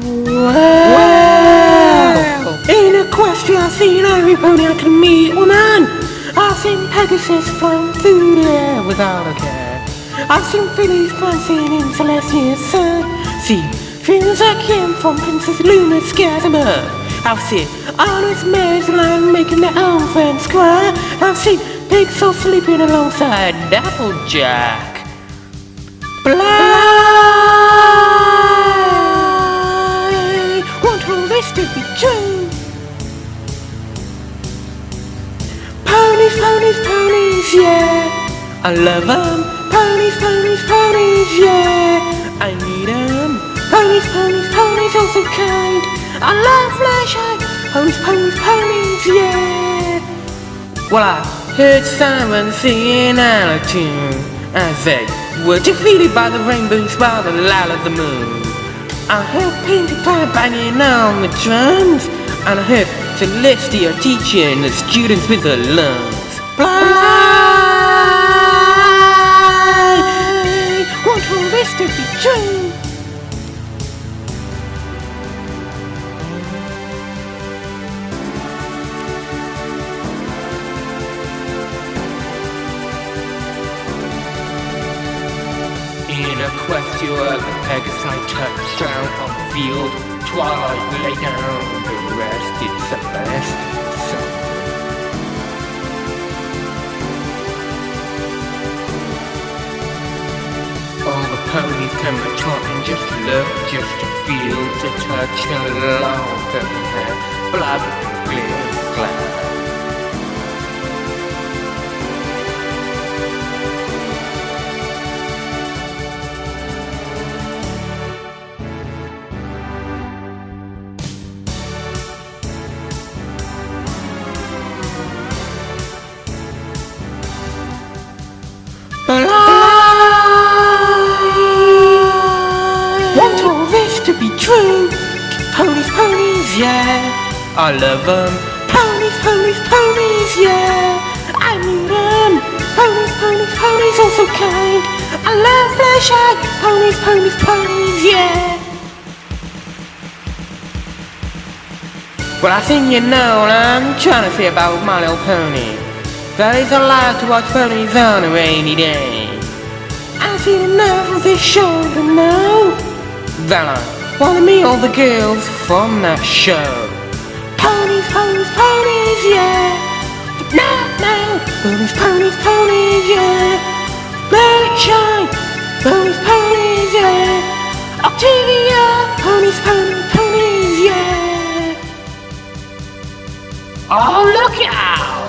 Wow! In Equestria, I've seen every pony I can meet. Woman! I've seen Pegasus flying through the air without a care. I've seen fillies dancing in Celestia's sun. See things that came from Princess Luna's scares of Earth. I've seen honest mares lying making their own friends cry. I've seen pigs all sleeping alongside Applejack. Blind! Want all this to be true? Ponies, ponies, ponies, yeah. I love 'em. Ponies, ponies, ponies, yeah. I need 'em. Ponies, ponies, ponies, oh so kind. I love Fluttershy. Ponies, ponies, ponies, yeah. Well, I heard Simon singing out of tune as they were defeated by the rainbows by the light of the moon. I heard Pinkie Pie banging on the drums, and I heard Celestia teaching the students with her lungs. Blind! Want all this to be true? In Equestria, the Pegasi touched down on the field. Twilight lay down, the rest did Celeste. All the ponies come trotting just to look, just to feel, to touch and long purple hair, blood clear glad. Want all this to be true? Ponies, ponies, yeah. I love 'em. Ponies, ponies, ponies, yeah. I need 'em. Ponies, ponies, ponies, all so kind. I love Fluttershy. Ponies, ponies, ponies, yeah. Well, I think you know what I'm trying to say about My Little Pony. That is allowed to watch ponies on a rainy day. I've seen enough of this show to know that I want to meet all the girls from that show. Ponies, ponies, ponies, yeah. No, no. Ponies, ponies, ponies, yeah. Fluttershy. Ponies, ponies, yeah. Octavia. Ponies, ponies, ponies, yeah. Oh, look out!